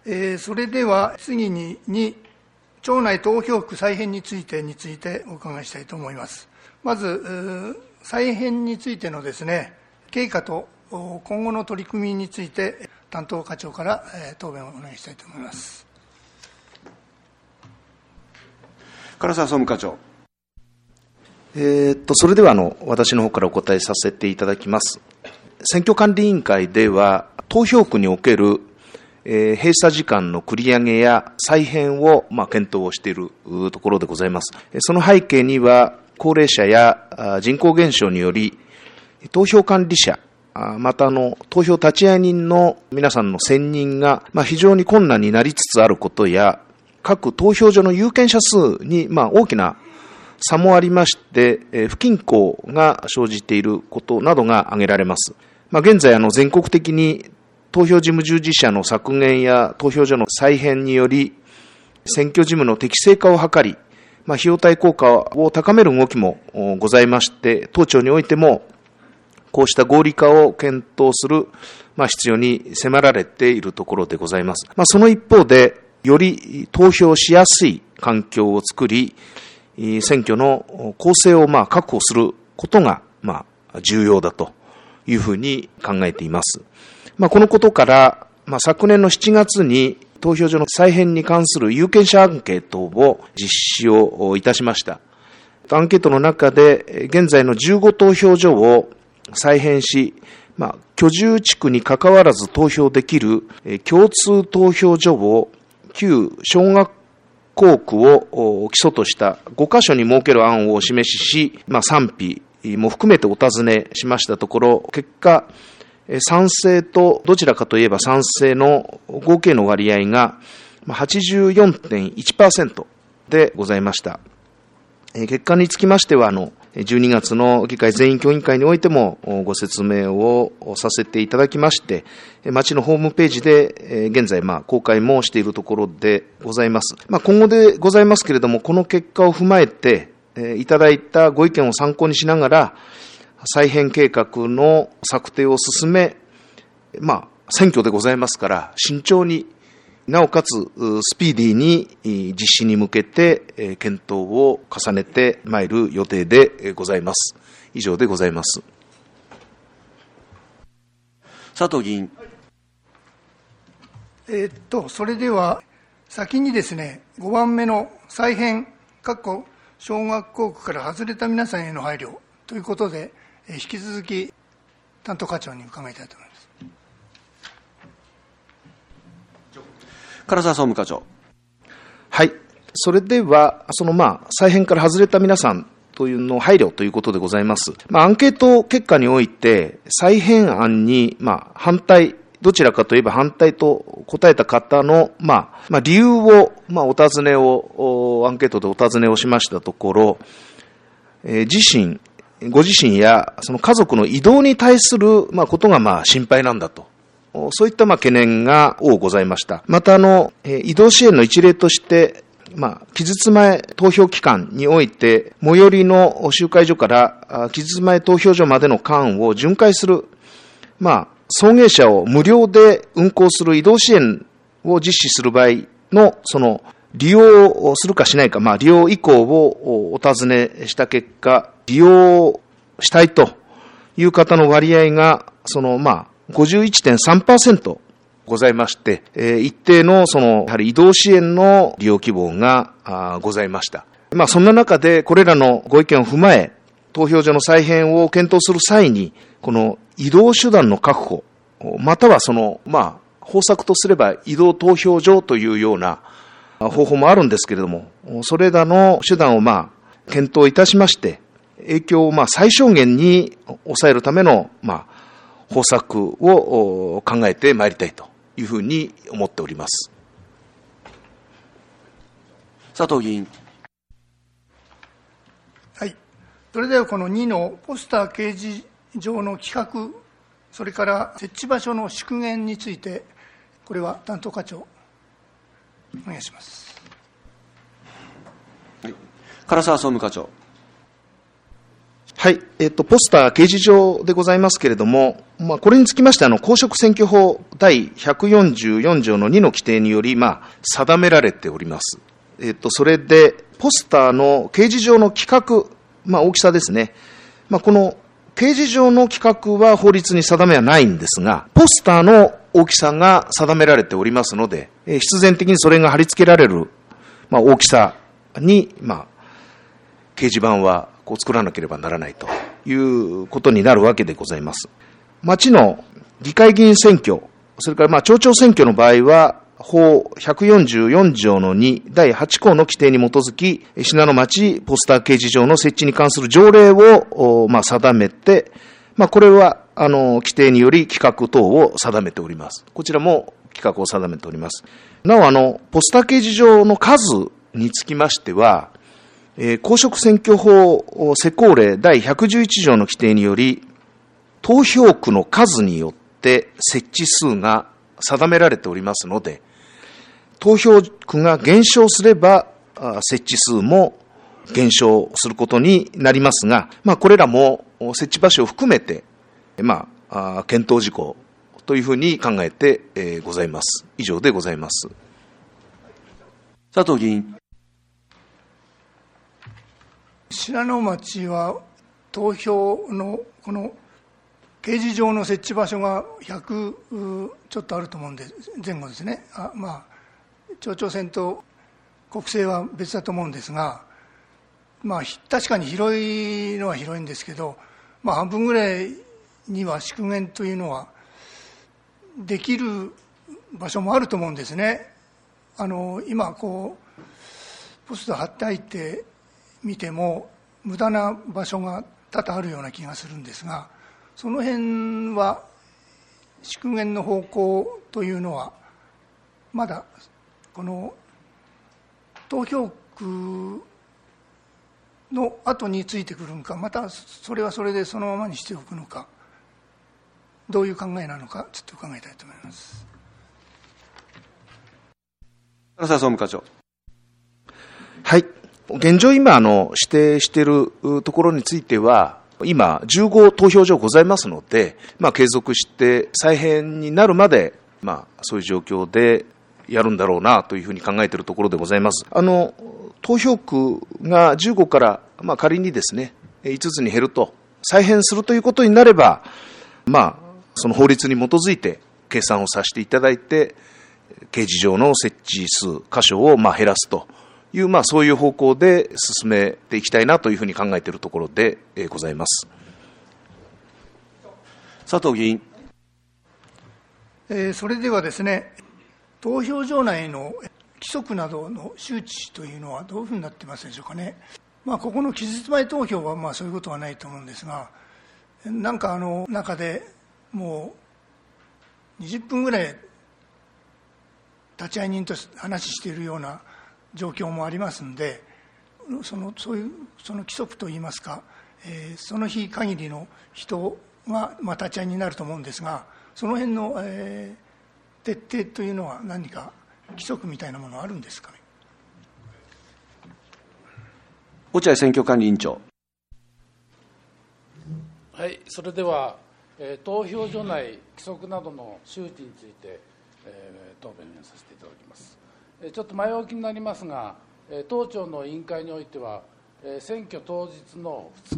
それでは次に町内投票区再編についてお伺いしたいと思います。まず、再編についてのですね、経過と今後の取り組みについて、担当課長から答弁をお願いしたいと思います。 唐沢総務課長。 それでは私の方からお答えさせていただきます。選挙管理委員会では、投票区における閉鎖時間の繰り上げや再編を検討をしているところでございます。その背景には、高齢者や人口減少により、投票管理者、また投票立ち会い人の皆さんの選任が非常に困難になりつつあることや、各投票所の有権者数に大きな差もありまして、不均衡が生じていることなどが挙げられます。現在、全国的に投票事務従事者の削減や投票所の再編により、選挙事務の適正化を図り、費用対効果を高める動きもございまして、当庁においても、こうした合理化を検討する必要に迫られているところでございます。その一方で、より投票しやすい環境を作り、選挙の公正を確保することが重要だというふうに考えています。このことから、昨年の7月に投票所の再編に関する有権者アンケートを実施をいたしました。アンケートの中で、現在の15投票所を再編し、居住地区に関わらず投票できる共通投票所を旧小学校区を基礎とした5カ所に設ける案をお示しし、賛否も含めてお尋ねしましたところ、結果、賛成とどちらかといえば賛成の合計の割合が 84.1% でございました。結果につきましては、12月の議会全員協議会においてもご説明をさせていただきまして、町のホームページで現在公開もしているところでございます。今後でございますけれども、この結果を踏まえていただいたご意見を参考にしながら、再編計画の策定を進め、選挙でございますから、慎重に、なおかつスピーディーに実施に向けて検討を重ねてまいる予定でございます。以上でございます。 佐藤議員。 それでは、先にですね、5番目の再編、小学校区から外れた皆さんへの配慮ということで、引き続き担当課長に伺いたいと思います。 唐沢総務課長。 はい。それでは、再編から外れた皆さんというのを配慮ということでございます。アンケート結果において、再編案に、反対、どちらかといえば反対と答えた方の、理由を、お尋ねを、アンケートでお尋ねをしましたところ、ご自身やその家族の移動に対することが心配なんだと。そういった懸念が多くございました。また移動支援の一例として、期日前投票期間において、最寄りの集会所から期日前投票所までの間を巡回する、送迎車を無料で運行する移動支援を実施する場合の、利用をするかしないか、利用意向をお尋ねした結果、利用したいという方の割合が、51.3% ございまして、一定のやはり移動支援の利用希望がございました。そんな中で、これらのご意見を踏まえ、投票所の再編を検討する際に、この移動手段の確保、または方策とすれば移動投票所というような方法もあるんですけれども、それらの手段を検討いたしまして、影響を最小限に抑えるための方策を考えてまいりたいというふうに思っております。 佐藤議員。 はい。それではこの2のポスター掲示場の企画、それから設置場所の縮減について、これは担当課長、お願いします。 唐沢総務課長。 はい、ポスター掲示上でございますけれども、これにつきまして、公職選挙法第144条の2の規定により、定められております。それで、ポスターの掲示上の規格、大きさですね。この掲示上の規格は法律に定めはないんですが、ポスターの大きさが定められておりますので、必然的にそれが貼り付けられる、大きさに、掲示板は作らなければならないということになるわけでございます。町の議会議員選挙、それから町長選挙の場合は、法144条の2第8項の規定に基づき、信濃町ポスター掲示場の設置に関する条例を定めて、これは規定により規格等を定めております。こちらも規格を定めております。なお、ポスター掲示場の数につきましては、公職選挙法施行令第111条の規定により、投票区の数によって設置数が定められておりますので、投票区が減少すれば、設置数も減少することになりますが、これらも設置場所を含めて、検討事項というふうに考えてございます。以上でございます。 佐藤議員。 信濃町は投票のこの掲示場の設置場所が100ちょっとあると思うんで、前後ですね。町長選と国政は別だと思うんですが、確かに広いのは広いんですけど、半分ぐらいには縮減というのはできる場所もあると思うんですね。今ポスター貼ってあいて見ても無駄な場所が多々あるような気がするんですが、その辺は縮減の方向というのはまだこの投票区の後についてくるのか、またそれはそれでそのままにしておくのか、どういう考えなのかちょっと伺いたいと思います。 唐沢総務課長。 はい。現状今指定しているところについては、今15投票所ございますので、継続して再編になるまで、そういう状況でやるんだろうなというふうに考えているところでございます。投票区が15から、仮にですね、5つに減ると、再編するということになれば、その法律に基づいて計算をさせていただいて、掲示場の設置数、箇所を減らすという、そういう方向で進めていきたいなというふうに考えているところでございます。 佐藤議員。 それではですね、投票所内の規則などの周知というのはどういうふうになってますでしょうかね。ここの期日前投票はそういうことはないと思うんですが、なんか中でもう20分ぐらい立ち会い人と話しているような状況もありますので、そういう規則といいますか、その日限りの人が立ち会いになると思うんですが、その辺の、徹底というのは何か規則みたいなものはあるんですかね。 落合選挙管理委員長。 はい、それでは、投票所内規則などの周知について、答弁させていただきます。ちょっと前置きになりますが、当庁の委員会においては、選挙当日の2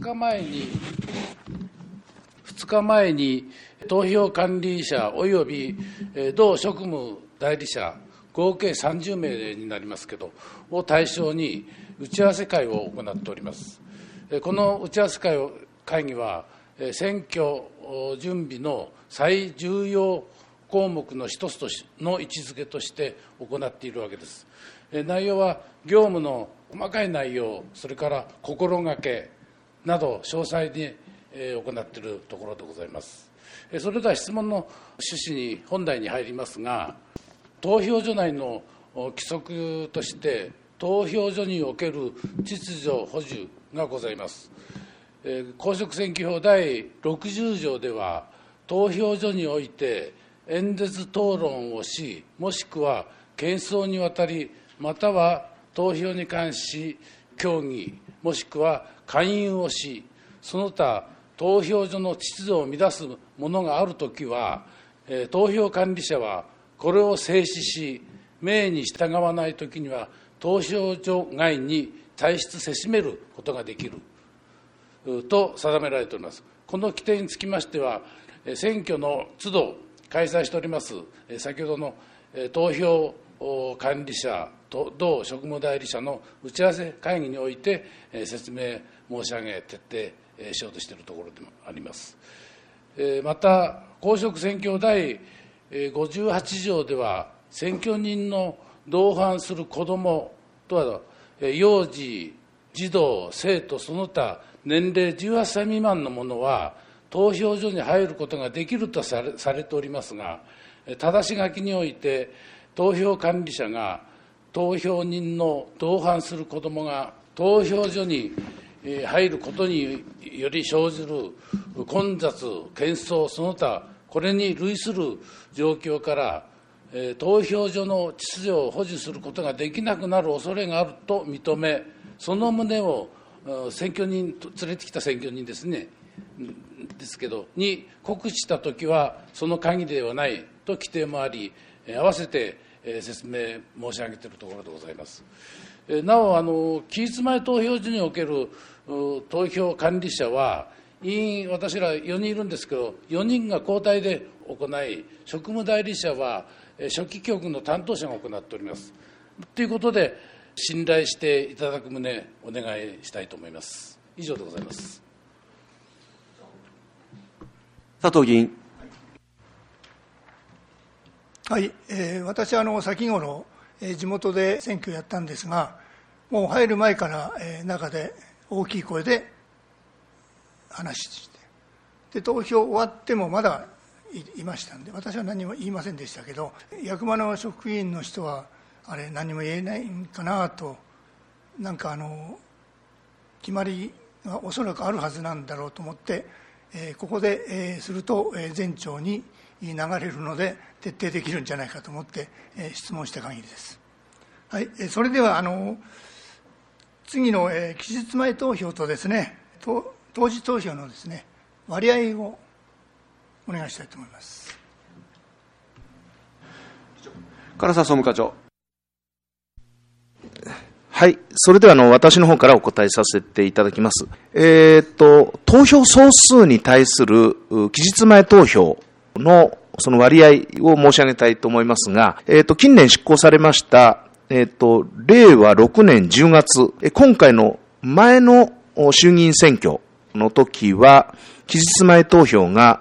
日前に投票管理者および同職務代理者合計30名になりますけどを対象に打ち合わせ会を行っております。この打ち合わせ会議は選挙準備の最重要項目の一つの位置づけとして行っているわけです。内容は業務の細かい内容、それから心がけなど詳細に行っているところでございます。それでは質問の趣旨に本題に入りますが、投票所内の規則として投票所における秩序保持がございます。公職選挙法第60条では、投票所において演説討論をし、もしくは喧騒にわたり、または投票に関し協議、もしくは勧誘をし、 その他投票所の秩序を乱すものがあるときは、投票管理者はこれを制止し、命に従わないときには投票所外に退出せしめることができると定められております。この規定につきましては、選挙の都度開催しております先ほどの投票管理者と同職務代理者の打ち合わせ会議において説明申し上げ、徹底しようとしているところでもあります。また、公職選挙第58条では、選挙人の同伴する子どもとは、幼児、児童、生徒、その他、年齢18歳未満の者は、投票所に入ることができるとされておりますが、ただし書きにおいて、投票管理者が投票人の同伴する子どもが投票所に入ることにより生じる混雑、喧騒、その他、これに類する状況から、投票所の秩序を保持することができなくなる恐れがあると認め、その旨を選挙人、連れてきた選挙人ですね、ですけど、に告知したときは、その限りではないと規定もあり、合わせて説明申し上げているところでございます。なお、期日前投票所における投票管理者は、私ら4人いるんですけど、4人が交代で行い、職務代理者は書記局の担当者が行っております。ということで、信頼していただく旨、お願いしたいと思います。以上でございます。 佐藤議員。 はい、私は先頃、地元で選挙をやったんですが、もう入る前から、中で大きい声で話して、で投票終わってもまだ いましたんで、私は何も言いませんでしたけど、役場の職員の人は、あれ、何も言えないんかなと、なんか決まりがおそらくあるはずなんだろうと思って、ここですると全庁に流れるので徹底できるんじゃないかと思って質問した限りです。はい、それでは次の期日前投票とですね、当日投票のですね、割合をお願いしたいと思います。 唐沢総務課長。 はい。それでは、私の方からお答えさせていただきます。投票総数に対する期日前投票のその割合を申し上げたいと思いますが、近年執行されました、令和6年10月、今回の前の衆議院選挙の時は、期日前投票が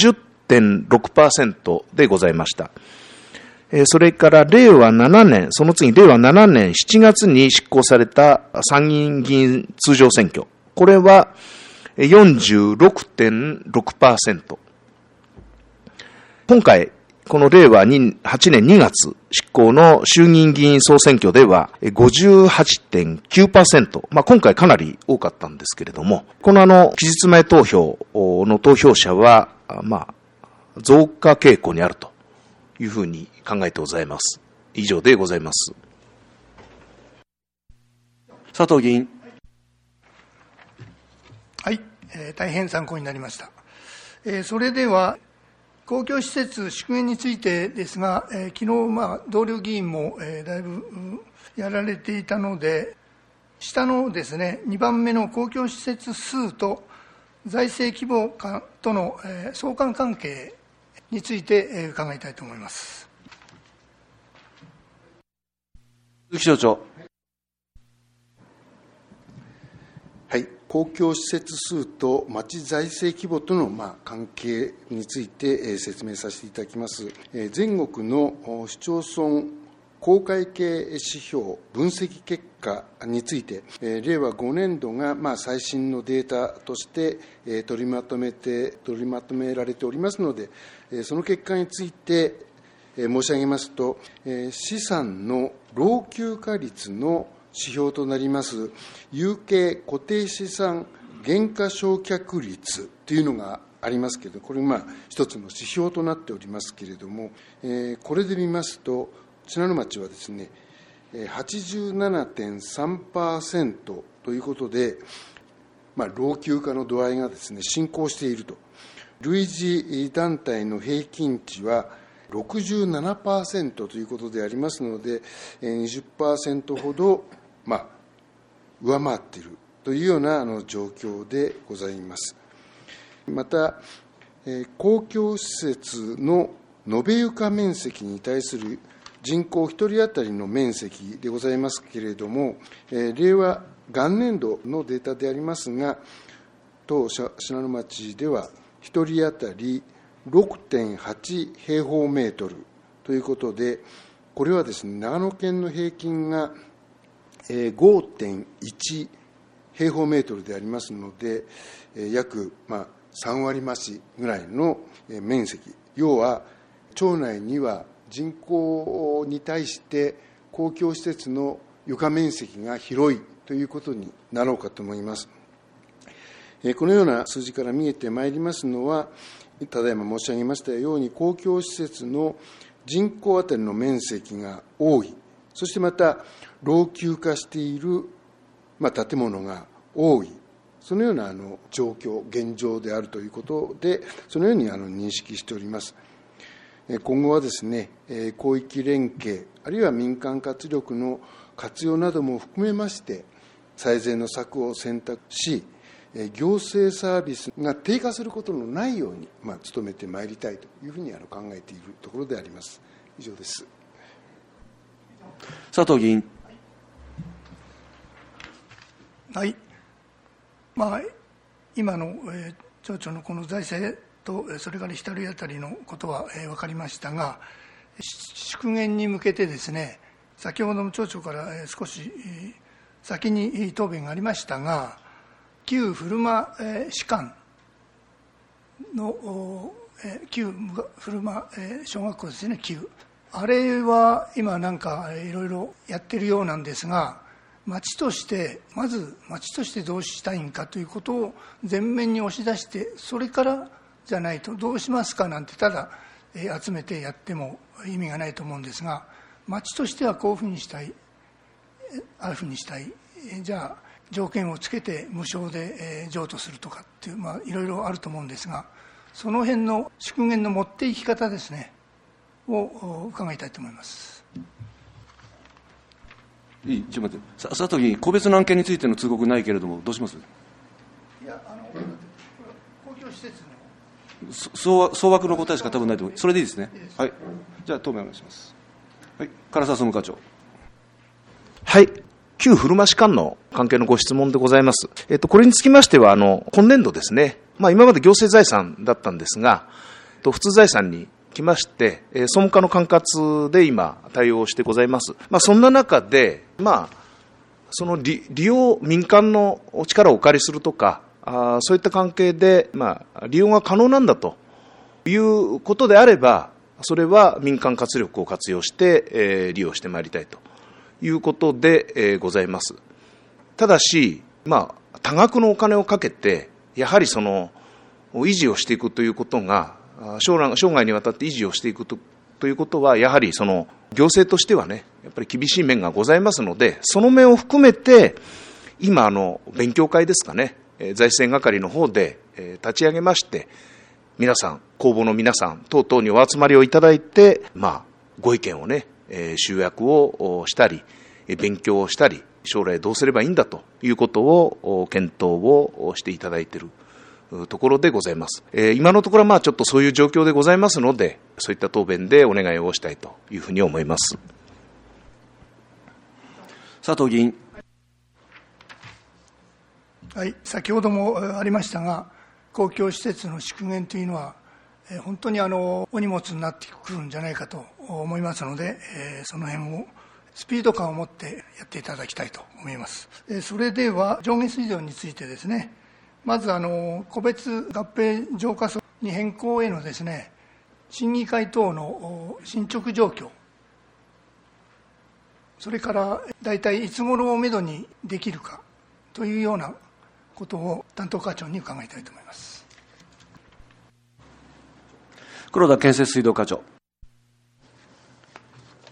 40.6% でございました。それから令和7年、その次令和7年7月に執行された参議院議員通常選挙。これは 46.6%。今回、この令和8年2月執行の衆議院議員総選挙では 58.9%。今回かなり多かったんですけれども、この期日前投票の投票者は、増加傾向にあるというふうに考えてございます。以上でございます。 佐藤議員。 はい、大変参考になりました。それでは、公共施設縮減についてですが、昨日、同僚議員も、だいぶやられていたので、下のですね、2番目の公共施設数と財政規模感との、相関関係について、伺いたいと思います。 鈴木省庁。 はい、公共施設数と町財政規模との関係について説明させていただきます。全国の市町村公会計指標分析結果について、令和5年度が最新のデータとして取りまとめられておりますので、その結果について申し上げますと、資産の老朽化率の指標となります有形固定資産減価償却率というのがありますけれど、これ一つの指標となっておりますけれども、これで見ますと信濃町はですね 87.3% ということで、 老朽化の度合いがですね、進行していると。類似団体の平均値は67% ということでありますので、20% ほど、上回っているというような状況でございます。また、公共施設の延べ床面積に対する人口1人当たりの面積でございますけれども、令和元年度のデータでありますが、当信濃町では1人当たり 6.8 平方メートルということで、これはですね、長野県の平均が 5.1 平方メートルでありますので、約3割増しぐらいの面積、要は町内には人口に対して公共施設の床面積が広いということになろうかと思います。このような数字から見えてまいりますのは、ただいま申し上げましたように、公共施設の人口当たりの面積が多い、そしてまた老朽化している建物が多い、そのような状況、現状であるということで、そのように認識しております。今後はですね、広域連携、あるいは民間活力の活用なども含めまして、最善の策を選択し、行政サービスが低下することのないように、努めてまいりたいというふうに考えているところであります。以上です。 佐藤議員。 はい。今の町長のこの財政と、それから1人当たりのことは分かりましたが、縮減に向けてですね、先ほどの町長から少し先に答弁がありましたが、旧古間士官の旧古間小学校ですね、あれは今いろいろやってるようなんですが、町としてまず町としてどうしたいんかということを前面に押し出して、それからじゃないとどうしますかなんてただ集めてやっても意味がないと思うんですが、町としてはこういうふうにしたい、ああいうふうにしたい、じゃあ条件をつけて無償で譲渡するとかっていう、いろいろあると思うんですが、その辺の縮減の持っていき方ですねを伺いたいと思います。 ちょっと待って、佐藤議員、個別の案件についての通告ないけれども、どうします？ いや、公共施設の総枠の答えしか多分ないと思う。それでいいですね。はい。じゃあ、答弁お願いします。はい。唐沢総務課長。 はい。旧古間士官の関係のご質問でございます。これにつきましては、今年度ですね、今まで行政財産だったんですが、普通財産にきまして、総務課の管轄で今、対応してございます。そんな中で、その利用、民間の力をお借りするとか、そういった関係で、利用が可能なんだということであれば、それは民間活力を活用して、利用してまいりたいということで、ございます。ただし、多額のお金をかけて、やはりその維持をしていくということが、生涯にわたって維持をしていくということは、やはりその行政としてはね、やっぱり厳しい面がございますので、その面を含めて、今、勉強会ですかね、財政係の方で立ち上げまして、皆さん、公募の皆さん等々にお集まりをいただいて、ご意見をね、集約をしたり、勉強をしたり、将来どうすればいいんだということを検討をしていただいているところでございます。今のところはちょっとそういう状況でございますので、そういった答弁でお願いをしたいというふうに思います。 佐藤議員。 はい、先ほどもありましたが、公共施設の縮減というのは、本当にお荷物になってくるんじゃないかと思いますので、その辺をスピード感を持ってやっていただきたいと思います。それでは、上下水道についてですね、まず個別合併浄化槽に変更へのですね、審議会等の進捗状況、それから大体いつ頃をめどにできるかというようなことを担当課長に伺いたいと思います。 黒田建設水道課長。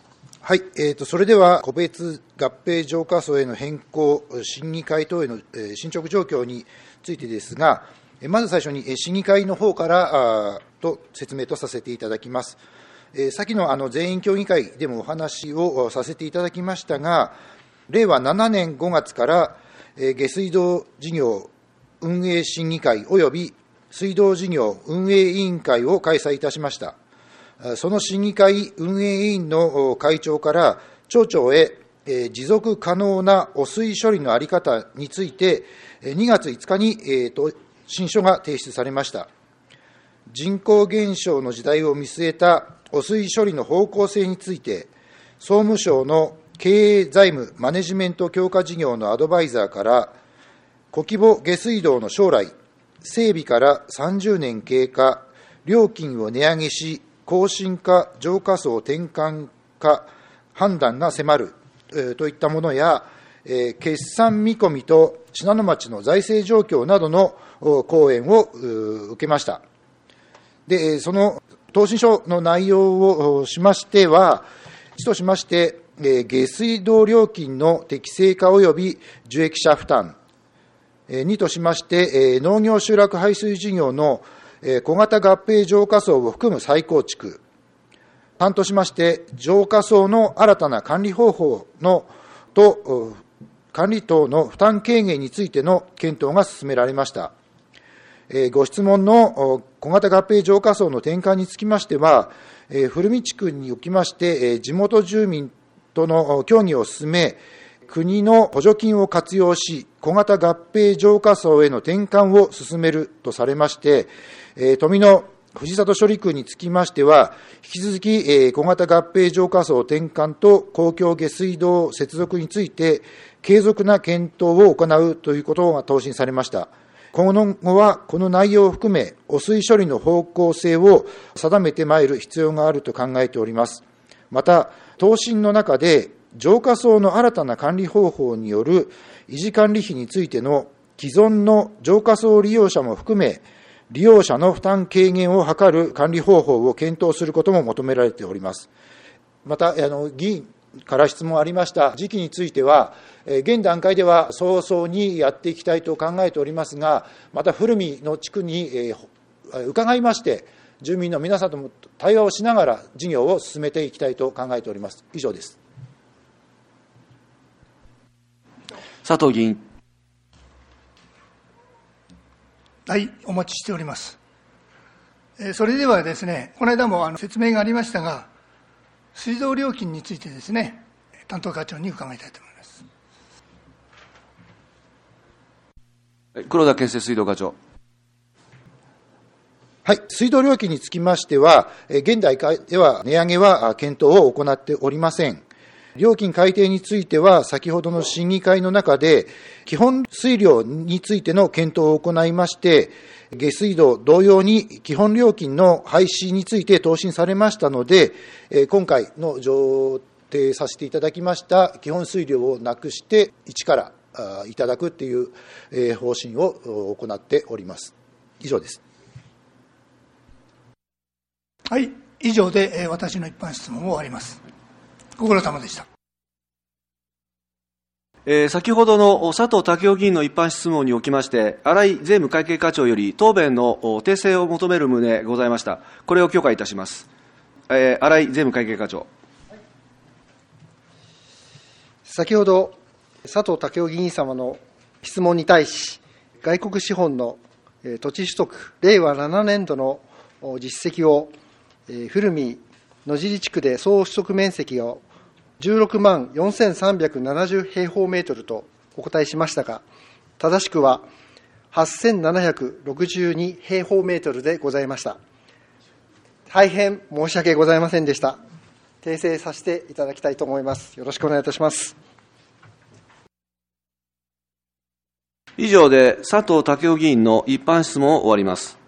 はい、それでは個別合併浄化槽への変更、審議会等への進捗状況についてですが、まず最初に審議会の方から説明とさせていただきます。先の全員協議会でもお話をさせていただきましたが、令和7年5月から下水道事業運営審議会及び水道事業運営委員会を開催いたしました。その審議会運営委員の会長から町長へ持続可能な汚水処理の在り方について2月5日に新書が提出されました。人口減少の時代を見据えた汚水処理の方向性について、総務省の経営財務マネジメント強化事業のアドバイザーから、小規模下水道の将来、整備から30年経過、料金を値上げし、更新か浄化槽転換か判断が迫るといったものや、決算見込みと信濃町の財政状況などの講演を受けました。で、その答申書の内容をしましては、1としまして、下水道料金の適正化及び受益者負担、2としまして、農業集落排水事業の小型合併浄化槽を含む再構築、3としまして、浄化槽の新たな管理方法と管理等の負担軽減についての検討が進められました。ご質問の小型合併浄化槽の転換につきましては、古見地区におきまして、地元住民との協議を進め、国の補助金を活用し、小型合併浄化槽への転換を進めるとされまして、富野藤里処理区につきましては、引き続き小型合併浄化槽転換と公共下水道接続について、継続な検討を行うということが答申されました。今後はこの内容を含め、汚水処理の方向性を定めてまいる必要があると考えております。また、答申の中で、浄化槽の新たな管理方法による維持管理費についての既存の浄化槽利用者も含め、利用者の負担軽減を図る管理方法を検討することも求められております。また、議員から質問ありました時期については、現段階では早々にやっていきたいと考えておりますが、また古見の地区に伺いまして、住民の皆さんとも対話をしながら事業を進めていきたいと考えております。以上です。 佐藤議員。 はい、お待ちしております。それではですね、この間も説明がありましたが、水道料金についてですね、担当課長に伺いたいと思います。 黒田県政水道課長。 はい、水道料金につきましては、現段階では値上げは検討を行っておりません。料金改定については、先ほどの審議会の中で、基本水量についての検討を行いまして、下水道同様に基本料金の廃止について答申されましたので、今回の上呈させていただきました基本水量をなくして、一からいただくという方針を行っております。以上です。 はい、以上で私の一般質問を終わります。ご苦労様でした。 先ほどの佐藤健夫議員の一般質問におきまして、新井税務会計課長より答弁の訂正を求める旨ございました。これを許可いたします。新井税務会計課長。 先ほど、佐藤健夫議員様の質問に対し、外国資本の土地取得、令和7年度の実績を、古見野尻地区で総取得面積を16万4370平方メートルとお答えしましたが、正しくは8762平方メートルでございました。大変申し訳ございませんでした。訂正させていただきたいと思います。よろしくお願いいたします。 以上で佐藤健夫議員の一般質問を終わります。